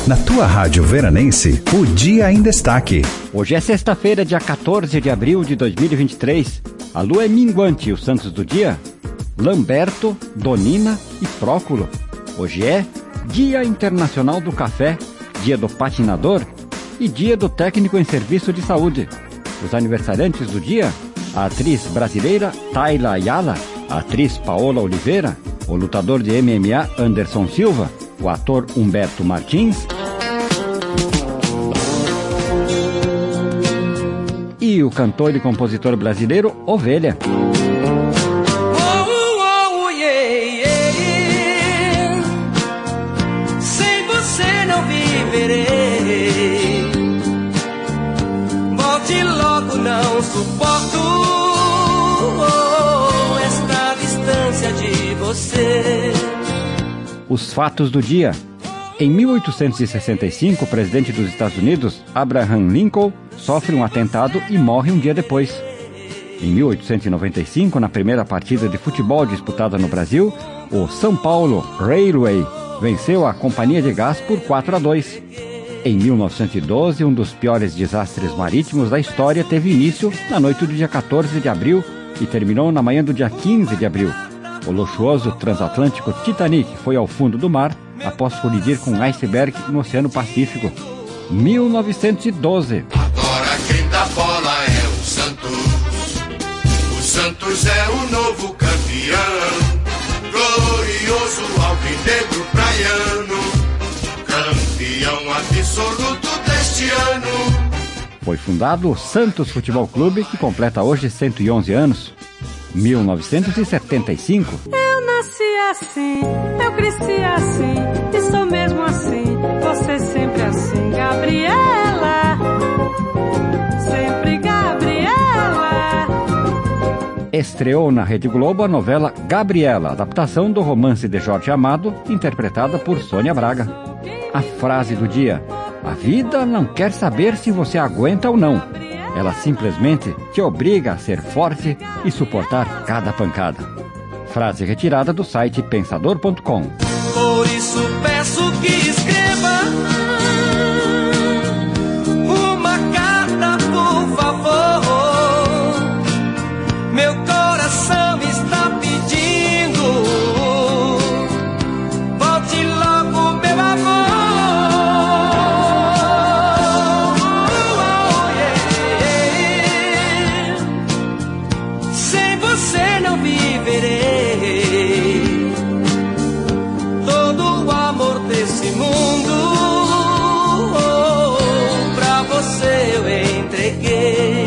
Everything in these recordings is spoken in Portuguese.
Na tua rádio veranense, o dia em destaque. Hoje é sexta-feira, dia 14 de abril de 2023. A lua é minguante e os santos do dia: Lamberto, Donina e Próculo. Hoje é Dia Internacional do Café, Dia do Patinador e Dia do Técnico em Serviço de Saúde. Os aniversariantes do dia: a atriz brasileira Tayla Ayala, a atriz Paola Oliveira, o lutador de MMA Anderson Silva, o ator Humberto Martins e o cantor e compositor brasileiro Ovelha. Sem você não viverei. Volte logo, não suporto esta distância de você. Os fatos do dia. Em 1865, o presidente dos Estados Unidos, Abraham Lincoln, sofre um atentado e morre um dia depois. Em 1895, na primeira partida de futebol disputada no Brasil, o São Paulo Railway venceu a Companhia de Gás por 4-2. Em 1912, um dos piores desastres marítimos da história teve início na noite do dia 14 de abril e terminou na manhã do dia 15 de abril. O luxuoso transatlântico Titanic foi ao fundo do mar após colidir com um iceberg no Oceano Pacífico. 1912. Agora quem dá bola é o Santos. O Santos é o novo campeão. Glorioso alvinegro praiano. Campeão absoluto deste ano. Foi fundado o Santos Futebol Clube, que completa hoje 111 anos. 1975. Eu nasci assim, eu cresci assim, e sou mesmo assim, você sempre assim, Gabriela, sempre Gabriela. Estreou na Rede Globo a novela Gabriela, adaptação do romance de Jorge Amado, interpretada por Sônia Braga. A frase do dia: a vida não quer saber se você aguenta ou não. Ela simplesmente te obriga a ser forte e suportar cada pancada. Frase retirada do site pensador.com. Por isso peço que escreva uma carta, por favor. Meu coração está pedindo. Volte logo, meu amor. Sem você não viverei. Todo o amor desse mundo pra você eu entreguei.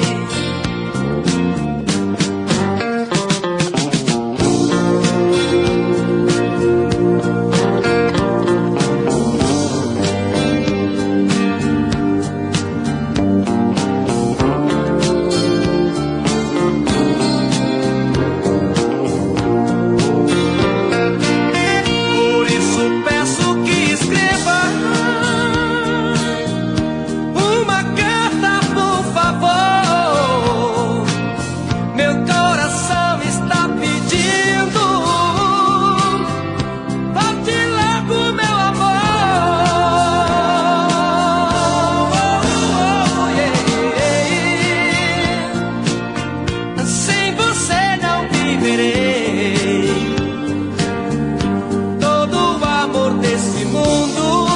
Todo o amor desse mundo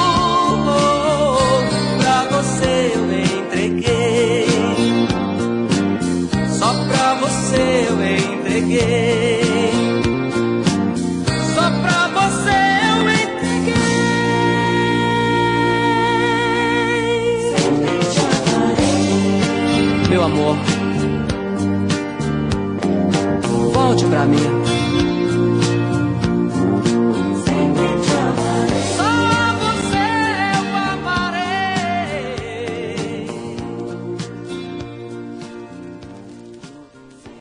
pra você eu entreguei. Só pra você eu entreguei. Só pra você eu entreguei. Meu amor, volte pra mim.